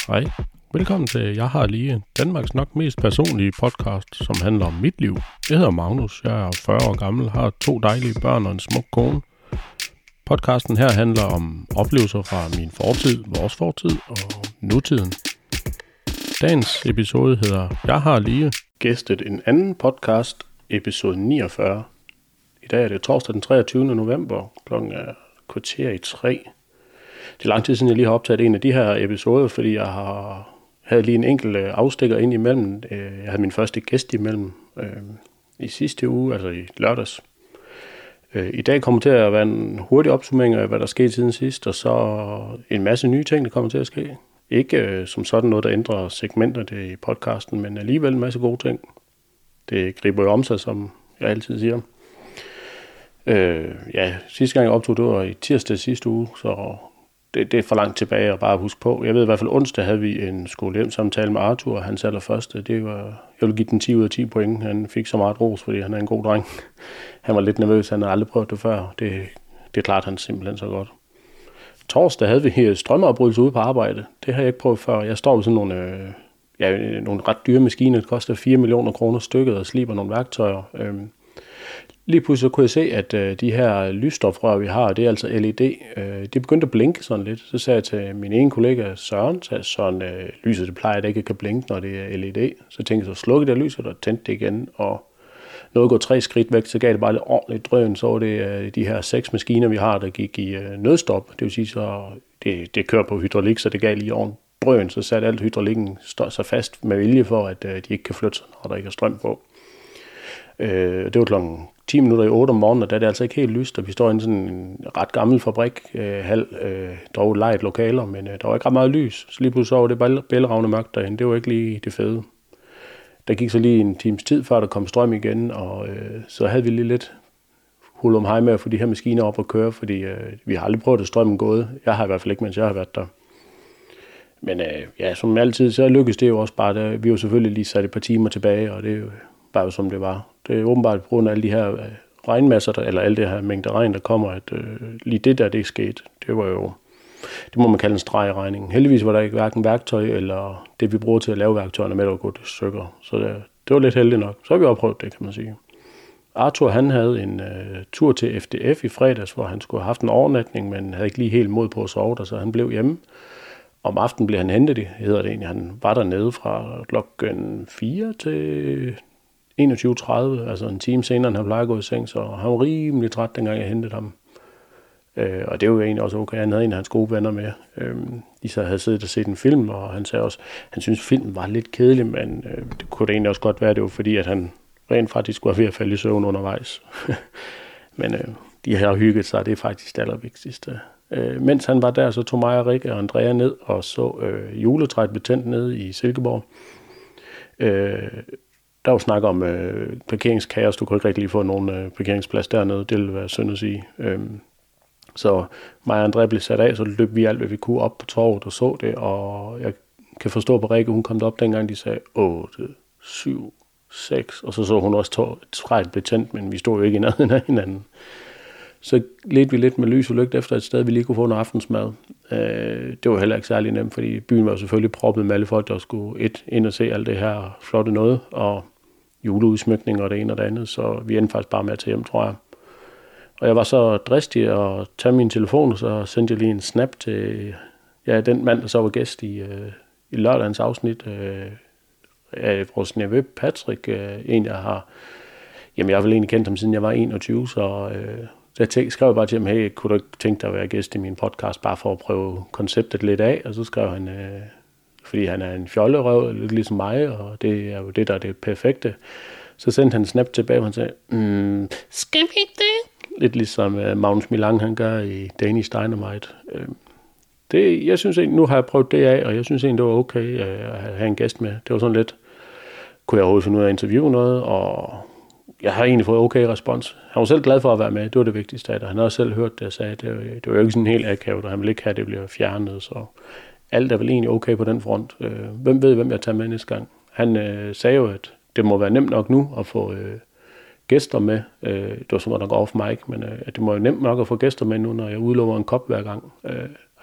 Hej, velkommen til Jeg har lige Danmarks nok mest personlige podcast, som handler om mit liv. Jeg hedder Magnus, jeg er 40 år gammel, har 2 dejlige børn og en smuk kone. Podcasten her handler om oplevelser fra min fortid, vores fortid og nutiden. Dagens episode hedder Jeg har lige gæstet en anden podcast, episode 49. I dag er det torsdag den 23. november, klokken er 2:45. Det er lang tid siden, jeg lige har optaget en af de her episoder, fordi jeg havde lige en enkelt afstikker ind imellem. Jeg havde min første gæst imellem i sidste uge, altså i lørdags. I dag kommer til at være en hurtig opsummering af, hvad der skete siden sidst, og så en masse nye ting, der kommer til at ske. Ikke som sådan noget, der ændrer segmenterne i podcasten, men alligevel en masse gode ting. Det griber jo om sig, som jeg altid siger. Sidste gang jeg optog, det var i tirsdag sidste uge, så det er for langt tilbage at bare huske på. Jeg ved i hvert fald, onsdag havde vi en skolehjemsamtale med Arthur, hans allerførste. Jeg ville give den 10 ud af 10 point. Han fik så meget ros, fordi han er en god dreng. Han var lidt nervøs, han havde aldrig prøvet det før. Det klarte han simpelthen så godt. Torsdag havde vi strømafbrydelse ude på arbejde. Det har jeg ikke prøvet før. Jeg står ved sådan nogle ret dyre maskiner. Det koster 4 millioner kroner stykket og sliber nogle værktøjer. Lige pludselig kunne jeg se, at de her lysstofrør, vi har, det er altså LED. De begyndte at blinke sådan lidt. Så sagde jeg til min ene kollega Søren, lyset det plejer, at det ikke kan blinke, når det er LED. Så tænkte jeg, så slukkede det lyset og tændte det igen. Og noget går 3 skridt væk, så gav det bare lidt ordentligt drøn. Så var det de her 6 maskiner, vi har, der gik i nødstop. Det vil sige, så det kører på hydraulik, så det gav lige ordentligt drøn. Så satte alt hydraulikken sig fast med vilje for, at de ikke kan flytte sig, når der ikke er strøm på. Det var klokken 10 minutter i 8 om morgenen, og der er det altså ikke helt lyst, og vi står i sådan en ret gammel fabrik, dog lejet lokaler, men der var ikke ret meget lys, så lige pludselig så var det bare bælragende mørkt derinde. Det var ikke lige det fede. Der gik så lige en times tid, før der kom strøm igen, og så havde vi lige lidt hul om hej med at få de her maskiner op at køre, fordi vi har aldrig prøvet at strømmen gået. Jeg har i hvert fald ikke, mens jeg har været der. Men som altid, så lykkedes det jo også bare. Vi var selvfølgelig lige sat et par timer tilbage, og det er jo bare som det var. Det er åbenbart på grund af alle de her regnmasser, eller alle det her mængde regn, der kommer, at lige det der, det er sket. Det var jo, det må man kalde en streg i regningen. Heldigvis var der ikke hverken værktøj, eller det vi bruger til at lave værktøjerne med, der var gået i stykker. Så det var lidt heldigt nok. Så har vi opprøvet det, kan man sige. Arthur, han havde en tur til FDF i fredags, hvor han skulle have haft en overnatning, men havde ikke lige helt mod på at sove der, så han blev hjemme. Om aftenen blev han hentet, han var dernede fra klokken 4 til 21:30, altså en time senere, end han plejer at gå i seng, så han var rimelig træt, dengang jeg hentede ham. Og det var jo egentlig også okay, han havde en af hans gode venner med. De så havde siddet og set en film, og han sagde også, han synes filmen var lidt kedelig, men det kunne det egentlig også godt være, det var fordi, at han rent faktisk skulle have ved at falde i søvn undervejs. Men de har hygget sig, det er faktisk det allervigtigste. Mens han var der, så tog mig og Rikke og Andrea ned og så juletræet blev tændt nede i Silkeborg. Der var snak om parkeringskaos. Du kunne ikke rigtig lige få nogen parkeringsplads dernede. Det ville være synd at sige. Så mig og André blev sat af, så løb vi alt, hvad vi kunne op på torvet og så det. Og jeg kan forstå på Rikke, hun kom op dengang, de sagde 8, 7, 6. Og så hun også træet blev tændt, men vi stod jo ikke i nærheden af hinanden. Så ledte vi lidt med lys og lygte efter et sted, vi lige kunne få noget aftensmad. Det var heller ikke særlig nemt, fordi byen var selvfølgelig proppet med alle folk, der skulle ind og se alt det her flotte noget, og juleudsmykning og det ene og det andet, så vi endte faktisk bare med at tage hjem, tror jeg. Og jeg var så dristig at tage min telefon, og så sendte jeg lige en snap til den mand, der så var gæst i lørdagens afsnit af vores nevø Patrick, en jeg har. Jamen, jeg har vel egentlig kendt ham, siden jeg var 21, så jeg skrev bare til ham, hey, kunne du ikke tænke dig at være gæst i min podcast, bare for at prøve konceptet lidt af? Og så skrev han, fordi han er en fjollerøv, lidt ligesom mig, og det er jo det, der er det perfekte. Så sendte han en snap tilbage, og han sagde, skal vi ikke det? Lidt ligesom Magnus Milang, han gør i Danish Dynamite. Jeg synes egentlig, nu har jeg prøvet det af, og jeg synes egentlig, det var okay at have en gæst med. Det var sådan lidt, kunne jeg overhovedet finde ud af at interviewe noget, og jeg har egentlig fået okay respons. Han var selv glad for at være med, det var det vigtigste af det. Han har også selv hørt det og sagde, det var jo ikke sådan helt akavet, og han ville ikke have, at det bliver fjernet, så alt er vel egentlig okay på den front. Hvem ved, hvem jeg tager med næste gang? Han sagde jo, at det må være nemt nok nu at få gæster med. Det var sådan, der går off mic, men at det må være nemt nok at få gæster med nu, når jeg udlover en kop hver gang.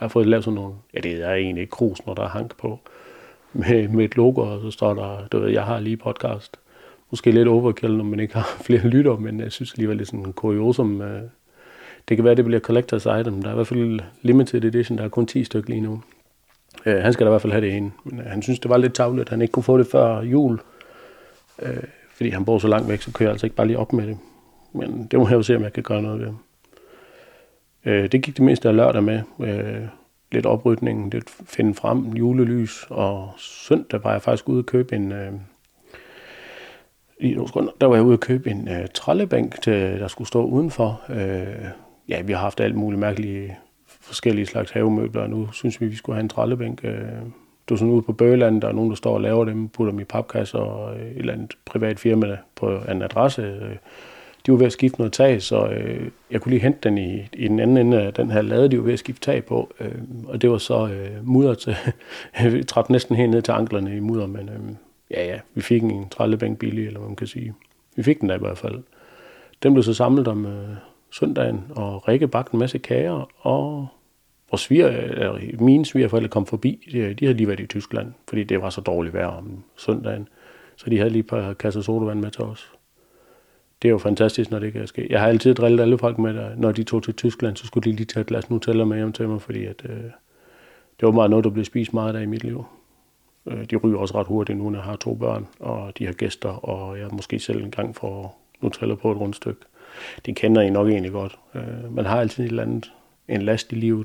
har fået lavet sådan nogle, ja det er egentlig ikke krus, når der er hank på, med et logo, og så står der, du ved, jeg har lige podcast. Måske lidt overkill, når man ikke har flere lytter, men jeg synes alligevel, det er sådan en kuriosum. Det kan være, det bliver collector's item. Der er i hvert fald limited edition, der er kun 10 stykker lige nu. Han skal da i hvert fald have det ene, men han synes, det var lidt tavligt, at han ikke kunne få det før jul. Fordi han bor så langt væk, så kører jeg altså ikke bare lige op med det. Men det må jeg jo se, om jeg kan gøre noget ved. Det gik det meste af lørdag med. Lidt oprydning, lidt finde frem, julelys. Og søndag var jeg faktisk ude at købe en... Der var jeg ude at købe en trællebænk, der skulle stå udenfor. Ja, vi har haft alt muligt mærkelige forskellige slags havemøbler, og nu synes vi skulle have en trællebænk. Du er sådan ude på Bøgeland, der er nogen, der står og laver dem, putter dem i papkasser og et eller andet privat firma på en adresse. De var ved at skifte noget tag, så jeg kunne lige hente den i den anden ende af den her lade, de var ved at skifte tag på. Og det var så mudder til, vi træt næsten helt ned til anklerne i mudder, men ja, vi fik en trællebænk billig, eller hvad man kan sige. Vi fik den da i hvert fald. Den blev så samlet om søndagen, og Rikke bagte en masse kager, og mine svigerforældre kom forbi. De havde lige været i Tyskland, fordi det var så dårligt vejr om søndagen. Så de havde lige et par kasser sodavand med til os. Det er jo fantastisk, når det kan ske. Jeg har altid drillet alle folk med, at når de tog til Tyskland, så skulle de lige tage et glas Nutella med hjem til mig, fordi at, det var meget noget, der blev spist meget af i mit liv. De ryger også ret hurtigt nu, når jeg har 2 børn, og de har gæster, og jeg måske selv en gang får Nutella på et rundstykke. Det kender I nok egentlig godt. Man har altid et eller andet, en last i livet.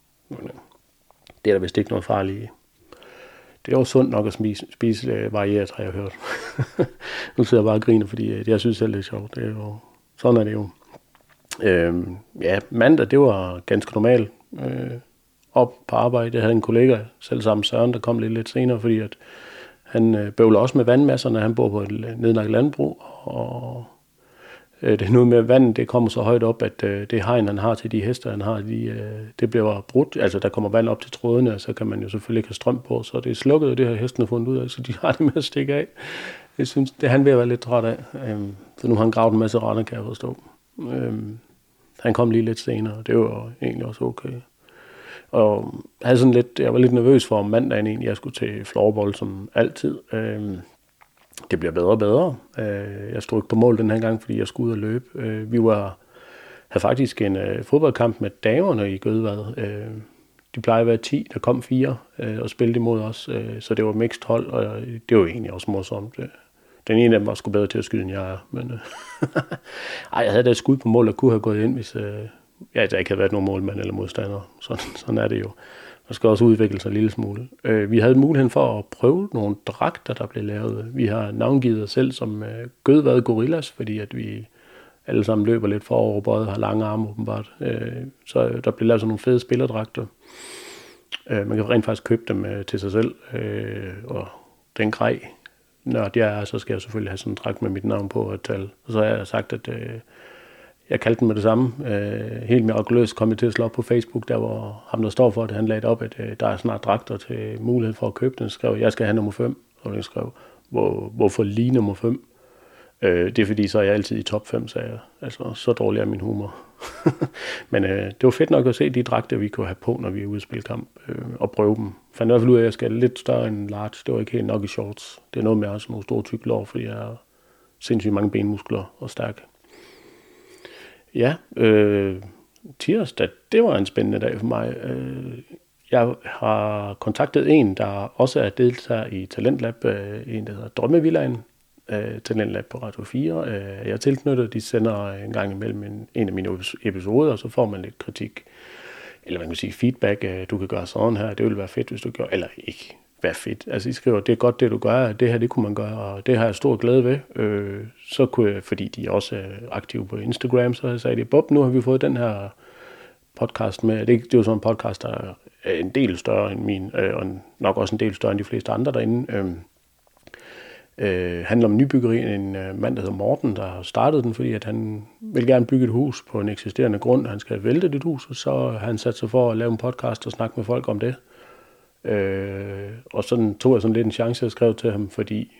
Det er der vist ikke noget farligt i. Det er jo sundt nok at spise varieret, har jeg hørt. Nu sidder jeg bare og griner, fordi jeg synes selv, det er sjovt. Det er jo, sådan er det jo. Ja, mandag, det var ganske normalt. Op på arbejde. Jeg havde en kollega, selv sammen Søren, der kom lidt senere, fordi at han bøvler også med vandmasserne. Han bor på et nedlagt landbrug, og det er noget med vandet, det kommer så højt op, at det hegn, han har til de heste, han har, det bliver brudt. Altså, der kommer vand op til trådene, og så kan man jo selvfølgelig ikke have strøm på, så det er slukket, det har hestene fundet ud af, så de har det med at stikke af. Jeg synes, det han ved at være lidt træt af. Så nu har han gravet en masse render, kan jeg forstå. Han kom lige lidt senere, og det var egentlig også okay. Og jeg var lidt nervøs for om mandagen egentlig, jeg skulle til floorball som altid. Det bliver bedre og bedre. Jeg stod ikke på mål den her gang, fordi jeg skulle ud og løbe. Vi havde faktisk en fodboldkamp med damerne i Gødvad. De plejer at være 10, der kom 4 og spillede imod os. Så det var mixed hold, og det var egentlig også morsomt. Den ene af dem var sgu bedre til at skyde, end jeg er. Men, jeg havde da et skud på mål, der kunne have gået ind, hvis der ikke havde været nogen målmand eller modstander. Sådan er det jo. Man skal også udvikle sig en lille smule. Vi havde muligheden for at prøve nogle dragter, der blev lavet. Vi har navngivet os selv som Gødvad Gorillas, fordi at vi alle sammen løber lidt forover, både har lange arme åbenbart. Så der blev lavet sådan nogle fede spillerdragter. Man kan rent faktisk købe dem til sig selv. Og den grej, når det er, så skal jeg selvfølgelig have sådan en dragt med mit navn på og et tal. Og så har jeg sagt, at jeg kaldte den med det samme. Helt mirakuløst kom jeg til at slå op på Facebook, der hvor ham, der står for det, han lagde op, at der er snart dragter til mulighed for at købe den. Skrev, jeg skal have nummer 5. Og jeg skrev, hvorfor lige nummer 5? Det er fordi, så er jeg altid i top 5, sagde jeg. Altså, så dårlig er min humor. Men det var fedt nok at se de dragter, vi kunne have på, når vi er ude at spille kamp, og prøve dem. Fandt i hvert fald ud af, at jeg skal lidt større end large. Det var ikke helt nok i shorts. Det er noget med at have sådan nogle store tykke lår, fordi jeg har sindssygt mange benmuskler og stærk. Ja, tirsdag, det var en spændende dag for mig. Jeg har kontaktet en, der også er deltager i Talentlab, en der hedder Drømmevillaen, Talentlab på Radio 4. Jeg er tilknyttet, de sender en gang imellem en af mine episoder, og så får man lidt kritik, eller man kan sige feedback, du kan gøre sådan her, det ville være fedt, hvis du gør, eller ikke være fedt. Altså I skriver, det er godt det du gør, det her det kunne man gøre, og det har jeg stor glæde ved. Så kunne jeg, fordi de er også aktive på Instagram, så sagde de, Bob, nu har vi fået den her podcast med, det er jo sådan en podcast, der er en del større end min, og nok også en del større end de fleste andre derinde. Handler om nybyggeri, en mand, der hedder Morten, der har startet den, fordi at han vil gerne bygge et hus på en eksisterende grund. Han skal vælte det hus, og så har han sat sig for at lave en podcast og snakke med folk om det. Og sådan tog jeg sådan lidt en chance, jeg skrev til ham, fordi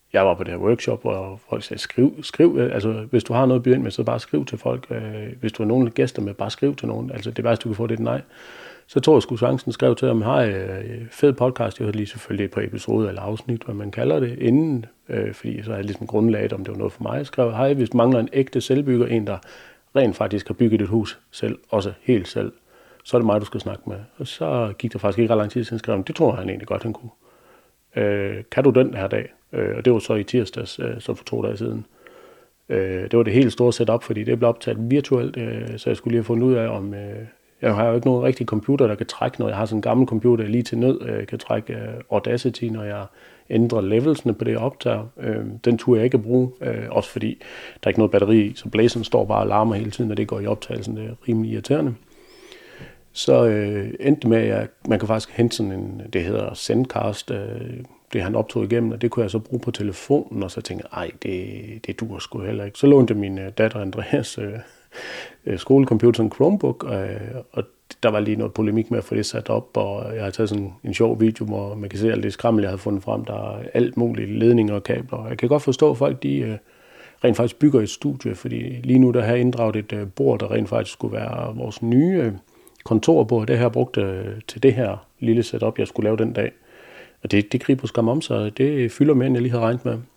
Jeg var på det her workshop, hvor folk sagde, skriv, altså hvis du har noget at byde ind med, så bare skriv til folk. Hvis du har nogle gæster med, bare skriv til nogen. Altså det værste, du kan få, det er nej. Så tog jeg sgu chancen, skrev til ham, hej, fed podcast, jeg hørte lige selvfølgelig på episode eller afsnit, hvad man kalder det, inden, fordi så havde jeg ligesom grundlaget, om det var noget for mig. Jeg skrev, hej, hvis du mangler en ægte selvbygger, en der rent faktisk har bygget et hus selv, også helt selv, så er det mig, du skal snakke med. Og så gik der faktisk ikke ret lang tid siden, skrev det tror han egentlig godt, han kunne. Kan du den her dag? Og det var så i tirsdags, så for 2 dage siden. Det var det helt store setup, fordi det blev optaget virtuelt, så jeg skulle lige have fundet ud af, om... Jeg har jo ikke nogen rigtig computer, der kan trække noget. Jeg har sådan en gammel computer, der lige til nød kan trække Audacity, når jeg ændrer levelsene på det, jeg optager. Den turde jeg ikke at bruge, også fordi der er ikke noget batteri i, så blæseren står bare og larmer hele tiden, når det går i optagelsen. Det er rimelig irriterende. Så endte med, at man kan faktisk hente sådan en, det hedder Zencaster, det han optog igennem, og det kunne jeg så bruge på telefonen, og så tænkte jeg, det duer sgu heller ikke. Så lånte min datter Andreas skolecomputer, en Chromebook, og der var lige noget polemik med at få det sat op, og jeg har taget sådan en sjov video, hvor man kan se alt det skrammel, jeg havde fundet frem. Der er alt muligt, ledninger og kabler. Jeg kan godt forstå, at folk de rent faktisk bygger et studie, fordi lige nu der har jeg inddraget et bord, der rent faktisk skulle være vores nye kontorbord. Det her brugt til det her lille setup, jeg skulle lave den dag. Og det griber skam om sig, det fylder mere, end jeg lige havde regnet med.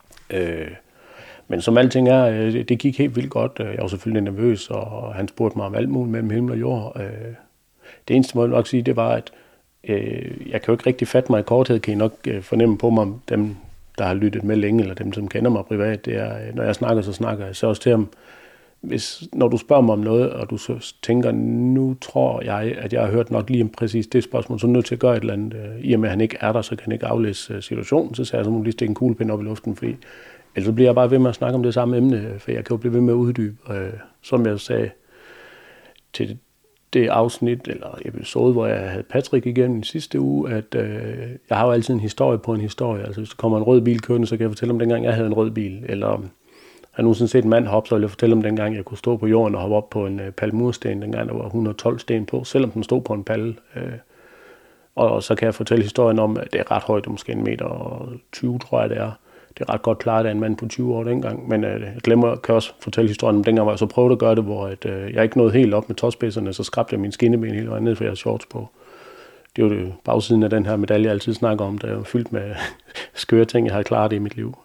Men som alting er, det gik helt vildt godt. Jeg var selvfølgelig nervøs, og han spurgte mig om alt muligt mellem himmel og jord. Det eneste, må jeg nok sige, det var, at jeg kan jo ikke rigtig fatte mig i korthed, kan I nok fornemme på mig, dem, der har lyttet med længe, eller dem, som kender mig privat. Det er, når jeg snakker, så snakker jeg. Så også til ham, når du spørger mig om noget, og du så tænker, nu tror jeg, at jeg har hørt nok lige præcis det spørgsmål, så er du nødt til at gøre et eller andet. I og med, at han ikke er der, så kan han ikke aflæse situationen. Så sagde jeg, så må du lige stikke en kuglepind op i luften, fordi ellers bliver jeg bare ved med at snakke om det samme emne, for jeg kan jo blive ved med at uddybe. Som jeg sagde til det afsnit, eller episode, hvor jeg havde Patrick igennem i sidste uge, at jeg har jo altid en historie på en historie. Altså hvis der kommer en rød bil kørende, så kan jeg fortælle om dengang, jeg havde en rød bil. Eller har nogensinde set en mand hoppe, så vil jeg fortælle om dengang, jeg kunne stå på jorden og hoppe op på en palmursten, dengang der var 112 sten på, selvom den stod på en palle. Og så kan jeg fortælle historien om, at det er ret højt, måske 1,20 meter, tror jeg det er. Det er ret godt klaret af en mand på 20 år dengang, men jeg kan også fortælle historien om dengang, hvor jeg så prøvede at gøre det, hvor jeg ikke nåede helt op med tåspidserne, så skrabte jeg min skinneben hele vejen ned, for jeg havde shorts på. Det er jo det bagsiden af den her medalje, jeg altid snakker om, der er fyldt med skøre ting, jeg har klaret i mit liv.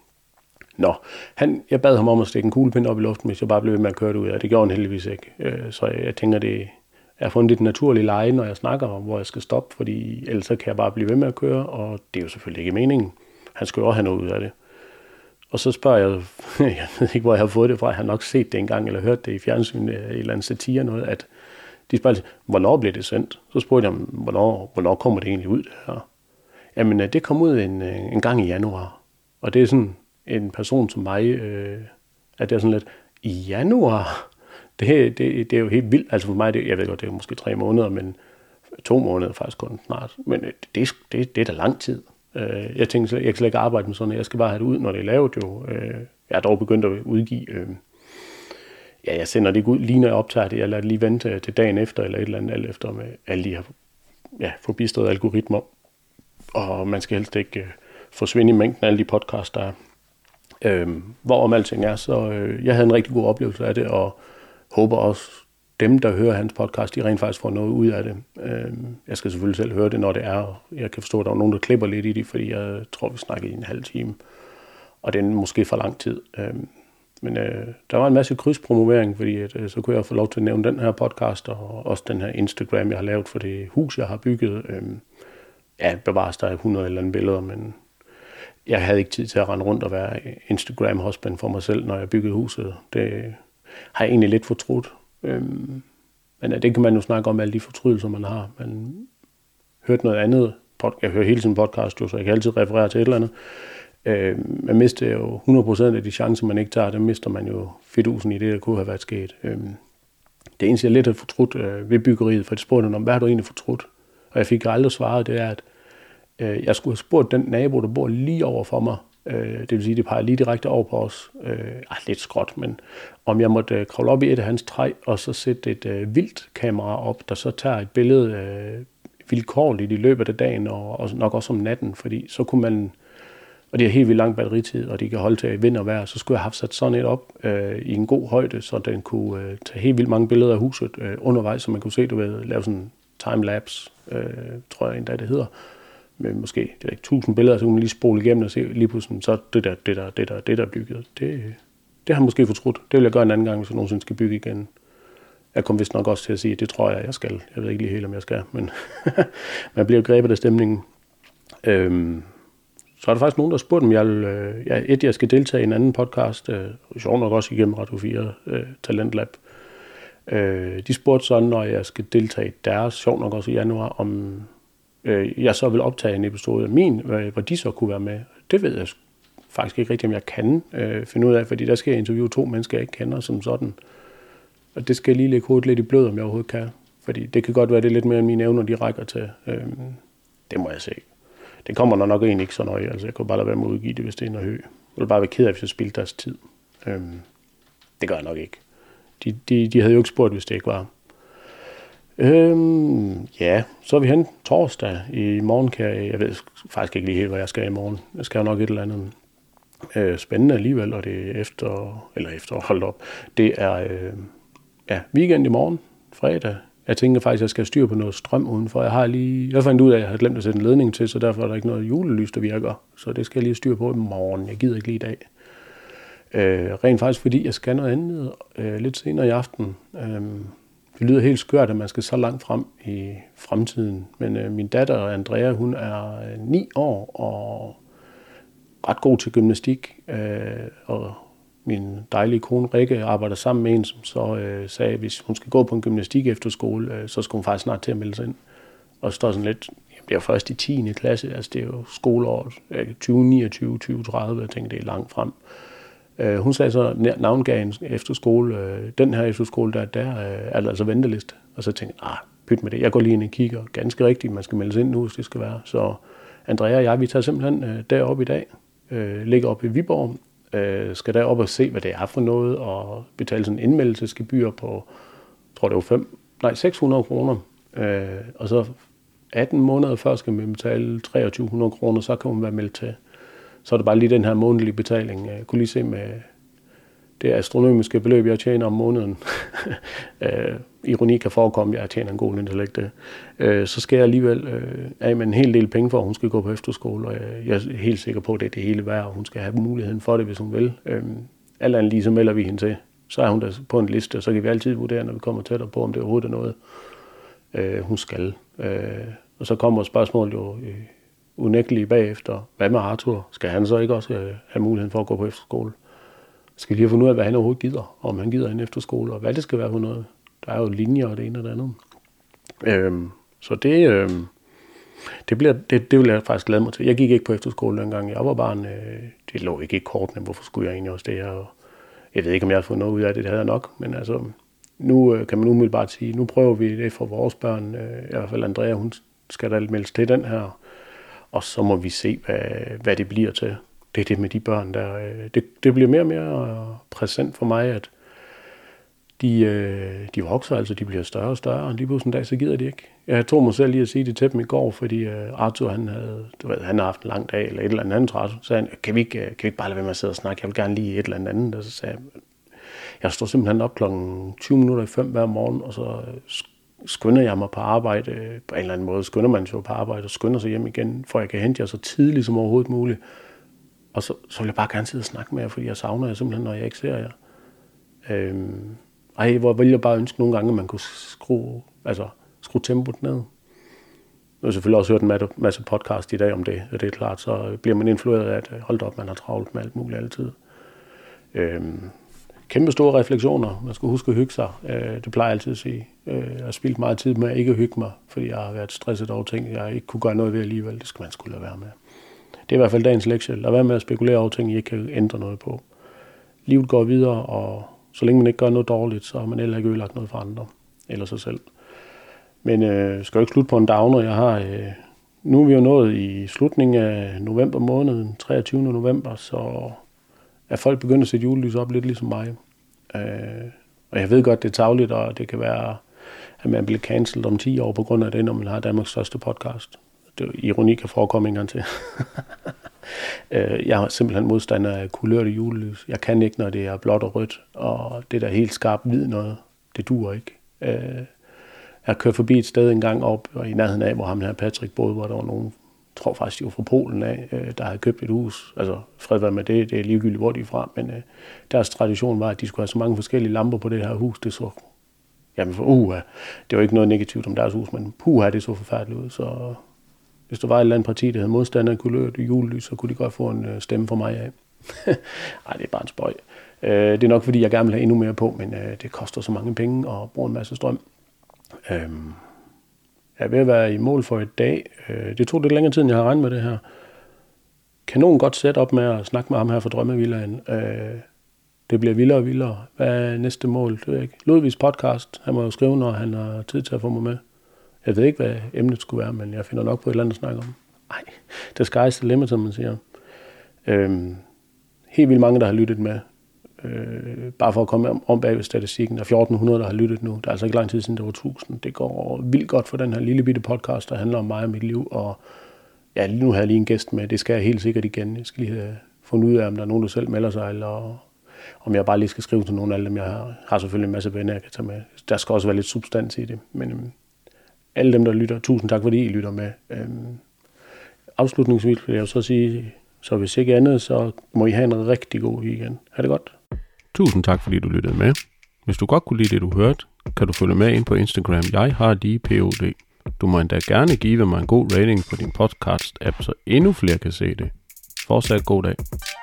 Jeg bad ham om at stikke en kuglepind op i luften, hvis jeg bare blev ved med at køre det ud af. Det gjorde han heldigvis ikke. Så jeg tænker, det er fundet et naturligt leje, når jeg snakker om, hvor jeg skal stoppe, fordi ellers så kan jeg bare blive ved med at køre, og det er jo selvfølgelig ikke meningen. Han skal jo også have noget ud af det. Og så spørger jeg ved ikke, hvor jeg har fået det fra, jeg har nok set det engang, eller hørt det i fjernsynet, et eller andet satire noget, at de spørger, hvornår bliver det sendt? Så spurgte jeg, hvornår kommer det egentlig ud, det her? Jamen, det kom ud en gang i januar, og det er sådan en person som mig, at det er sådan lidt, i januar? Det er jo helt vildt, altså for mig, jeg ved godt, det er måske 3 måneder, men 2 måneder faktisk kun snart, men det er da lang tid. Jeg tænkte, jeg kan slet ikke arbejde med sådan, jeg skal bare have det ud, når det er lavet jo. Jeg er dog begyndt at udgive. Jeg sender det ikke ud, lige når jeg optager det. Jeg lader det lige vente til dagen efter, eller et eller andet, alt efter med alle de her forbistede algoritmer. Og man skal helst ikke forsvinde i mængden af alle de podcasts, der er. Hvorom alting er, så jeg havde en rigtig god oplevelse af det, og håber også, dem, der hører hans podcast, de rent faktisk får noget ud af det. Jeg skal selvfølgelig selv høre det, når det er. Jeg kan forstå, at der er nogen, der klipper lidt i det, fordi jeg tror, vi snakker i en halv time. Og det er måske for lang tid. Men der var en masse krydspromovering, fordi så kunne jeg få lov til at nævne den her podcast, og også den her Instagram, jeg har lavet for det hus, jeg har bygget. Bevares der 100 eller andet billeder, men jeg havde ikke tid til at rende rundt og være Instagram-husband for mig selv, når jeg byggede huset. Det har jeg egentlig lidt fortrudt. Men det kan man jo snakke om, alle de fortrydelser, man har. Man hørte noget andet. Jeg hører hele tiden podcast, så jeg kan altid referere til et eller andet. Man mister jo 100% af de chancer, man ikke tager. Der mister man jo fidusen i det, der kunne have været sket. Det eneste, jeg lidt har fortrudt ved byggeriet, for det spurgte om, hvad har du egentlig fortrudt? Og jeg fik aldrig svaret, det er, at jeg skulle have spurgt den nabo, der bor lige over for mig. Det vil sige, det peger lige direkte over på os. Lidt skråt, men om jeg måtte kravle op i et af hans træ, og så sætte et vildt kamera op, der så tager et billede vilkårligt i løbet af dagen, og nok også om natten, fordi så kunne man Og det har helt vildt lang batteritid, og de kan holde til i vind og vejr. Så skulle jeg have sat sådan et op i en god højde, så den kunne tage helt vildt mange billeder af huset undervejs, så man kunne se, lave sådan en timelapse, tror jeg endda det hedder, med måske det er ikke 1000 billeder, så kunne man lige spole igennem og se lige pludselig, så det der er bygget. Det har jeg måske fortrudt. Det vil jeg gøre en anden gang, hvis jeg nogensinde skal bygge igen. Jeg kom vist nok også til at sige, at det tror jeg skal. Jeg ved ikke lige helt, om jeg skal, men man bliver grebet af stemningen. Så er der faktisk nogen, der spurgte, om jeg skal deltage i en anden podcast, sjovt nok også igennem Radio 4 Talentlab. De spurgte sådan, når jeg skal deltage i deres, sjovt nok også i januar, om jeg så vil optage en episode af min, hvor de så kunne være med. Det ved jeg faktisk ikke rigtigt, om jeg kan finde ud af, fordi der skal jeg interviewe 2 mennesker, jeg ikke kender som sådan. Og det skal jeg lige lægge hovedet lidt i blød, om jeg overhovedet kan. Fordi det kan godt være, det er lidt mere end mine evner, de rækker til. Det må jeg se. Det kommer nok egentlig ikke så nøje. Altså, jeg kunne bare lade være med at udgive det, hvis det er noget høj. Jeg ville bare være ked af, hvis jeg spildte deres tid. Det gør jeg nok ikke. De havde jo ikke spurgt, hvis det ikke var. Ja, så er vi hen torsdag. I morgen jeg ved faktisk ikke lige helt, hvad jeg skal i morgen. Jeg skal jo nok et eller andet spændende alligevel, og det er efter holdt op. Det er weekend i morgen, fredag. Jeg tænker faktisk, at jeg skal styr på noget strøm udenfor. Jeg fandt ud af, at jeg havde glemt at sætte en ledning til, så derfor er der ikke noget julelys, der virker. Så det skal jeg lige styr på i morgen. Jeg gider ikke lige i dag. Rent faktisk, fordi jeg skal noget andet lidt senere i aften. Det lyder helt skørt, at man skal så langt frem i fremtiden. Men min datter Andrea, hun er 9 år og ret god til gymnastik. Og min dejlige kone Rikke arbejder sammen med en, som så sagde, at hvis hun skal gå på en gymnastik efter skole, så skal hun faktisk snart til at melde sig ind. Og så står sådan lidt, det er først i 10. klasse, altså det er jo skoleåret 2029, 2030, jeg tænker, det er langt frem. Hun sagde så, navngav en efterskole, den her efterskole, der er der altså venteliste. Og så tænkte jeg, pyt med det, jeg går lige ind og kigger. Ganske rigtigt, man skal melde sig ind nu, hvis det skal være. Så Andrea og jeg, vi tager simpelthen derop i dag, ligger oppe i Viborg, skal derop og se, hvad det er for noget, og betale sådan en indmeldelsesgebyr på, tror det var 600 kroner. Og så 18 måneder før skal man betale 2300 kroner, så kan man være meldt til. Så er det bare lige den her månedlige betaling. Jeg kunne lige se med det astronomiske beløb, jeg tjener om måneden. Ironi kan forekomme, jeg tjener en god intellekt. Så skal jeg alligevel af med en hel del penge for, at hun skal gå på efterskole. Og jeg er helt sikker på, at det er det hele værd, og hun skal have muligheden for det, hvis hun vil. Alt andet lige, så melder vi hende til. Så er hun der på en liste, og så kan vi altid vurdere, når vi kommer tættere på, om det overhovedet er noget, hun skal. Og så kommer spørgsmålet jo unægteligt bagefter. Hvad med Arthur? Skal han så ikke også have muligheden for at gå på efterskole? Skal vi lige have fundet ud af, hvad han overhovedet gider, om han gider en efterskole, og hvad det skal være for noget. Der er jo linjer og det ene og det andet. Så det vil jeg faktisk glæde mig til. Jeg gik ikke på efterskole dengang jeg var barn. Det lå ikke i kortene, hvorfor skulle jeg egentlig også det her? Jeg ved ikke, om jeg har fået noget ud af det, det havde jeg nok, men altså, nu kan man umiddelbart sige, nu prøver vi det for vores børn. I hvert fald Andrea, hun skal da meldes til den her, og så må vi se, hvad det bliver til. Det er det med de børn der. Det bliver mere og mere præsent for mig, at de vokser, altså de bliver større og større, og lige pludselig en dag, så gider de ikke. Jeg tog mig selv lige at sige det til dem i går, fordi Arthur, han har haft en lang dag, eller et eller andet træt, så sagde han, kan vi ikke bare lade være med at sidde og snakke, jeg vil gerne lige et eller andet, og så sagde jeg står simpelthen op 5:20 hver morgen, og så skynder jeg mig på arbejde, på en eller anden måde skynder man sig på arbejde, og skynder sig hjem igen, for jeg kan hente jer så tidligt som overhovedet muligt. Og så vil jeg bare gerne sidde og snakke med jer, fordi jeg savner jer simpelthen, når jeg ikke ser jer. Hvor vil jeg bare ønske nogle gange, at man kunne skrue tempoet ned. Jeg har selvfølgelig også hørt en masse podcast i dag om det, og det er klart, så bliver man influeret af, at hold op, man har travlt med alt muligt altid. Kæmpe store refleksioner. Man skal huske at hygge sig. Det plejer jeg altid at sige. Jeg har spildt meget tid med at ikke hygge mig, fordi jeg har været stresset over ting, jeg ikke kunne gøre noget ved alligevel. Det skal man sgu lade være med. Det er i hvert fald dagens lektie. Lad være med at spekulere over ting, I ikke kan ændre noget på. Livet går videre, og så længe man ikke gør noget dårligt, så har man heller ikke ødelagt noget for andre eller sig selv. Men skal jo ikke slutte på en downer. Nu er vi jo nået i slutningen af november måned, 23. november, så er folk begyndt at sætte julelys op lidt ligesom mig. Og jeg ved godt, det er tarveligt, og det kan være, at man bliver cancelled om 10 år på grund af det, når man har Danmarks største podcast. Det ironi kan forekomme en gang til. Jeg er simpelthen modstander af kulørte julelys. Jeg kan ikke, når det er blåt og rødt, og det der helt skarpt hvid noget, det duer ikke. Jeg kørte forbi et sted en gang op og i nærheden af, hvor ham her Patrick boede, hvor der var nogen, jeg tror faktisk, de var fra Polen af, der havde købt et hus. Altså, fred være med det er ligegyldigt, hvor de er fra, men deres tradition var, at de skulle have så mange forskellige lamper på det her hus. Det så, jamen det var ikke noget negativt om deres hus, men det så forfærdeligt ud. Så hvis der var et eller andet parti, der havde modstander af kulørte julelys, så kunne de godt få en stemme for mig af. Ej, det er bare en spøj. Det er nok, fordi jeg gerne vil have endnu mere på, men det koster så mange penge og bruger en masse strøm. Jeg er ved at være i mål for et dag. Det tog lidt længere tid, end jeg har regnet med det her. Kanon godt sæt op med at snakke med ham her fra Drømmevillaen. Det bliver vildere og vildere. Hvad er næste mål? Det ved jeg ikke. Ludvigs podcast. Han må jo skrive, når han har tid til at få mig med. Jeg ved ikke, hvad emnet skulle være, men jeg finder nok på et eller andet at snakke om. Nej, det sky's the limit, som man siger. Helt vildt mange, der har lyttet med. Bare for at komme om bag ved statistikken. Der er 1400, der har lyttet nu. Der er altså ikke lang tid siden, der var 1000. Det går vildt godt for den her lille bitte podcast, der handler om mig og mit liv. Og ja, lige nu har jeg lige en gæst med. Det skal jeg helt sikkert igen. Jeg skal lige have fundet ud af, om der er nogen, der selv melder sig, eller om jeg bare lige skal skrive til nogen af dem. Jeg har selvfølgelig en masse venner, jeg kan tage med. Der skal også være lidt substans i det. Men alle dem, der lytter, tusind tak, fordi I lytter med. Afslutningsvis vil jeg jo så sige, så hvis ikke andet, så må I have en rigtig god weekend. Ha' det godt. Tusind tak, fordi du lyttede med. Hvis du godt kunne lide det, du hørte, kan du følge med ind på Instagram. Jeg har DPOD. Du må endda gerne give mig en god rating på din podcast-app, så endnu flere kan se det. Fortsat god dag.